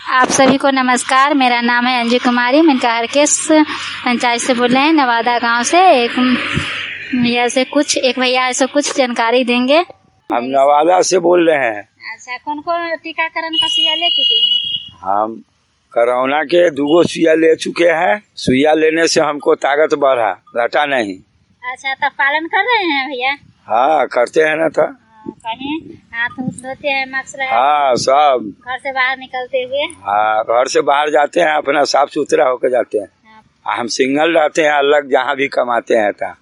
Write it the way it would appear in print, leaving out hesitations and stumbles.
आप सभी को नमस्कार। मेरा नाम है अंजू कुमारी। मिनका हरकेश पंचायत से बोल रहे हैं, नवादा गांव से। एक भैया ऐसे कुछ जानकारी देंगे। हम नवादा से बोल रहे हैं। अच्छा, कौन कौन टीकाकरण का सुइया ले चुके हैं? हम कोरोना के 2 सुइया ले चुके हैं। सुइया लेने से हमको ताकत बढ़ा, घटा नहीं। अच्छा, तो पालन कर रहे हैं भैया? हाँ, करते हैं ना। था कहीं हाथ धोते हैं, मास्क लगा? हाँ, सब। घर से बाहर निकलते हुए? हाँ, घर से बाहर जाते हैं अपना साफ सुथरा होकर जाते हैं। हम सिंगल रहते हैं, अलग जहाँ भी कमाते हैं था।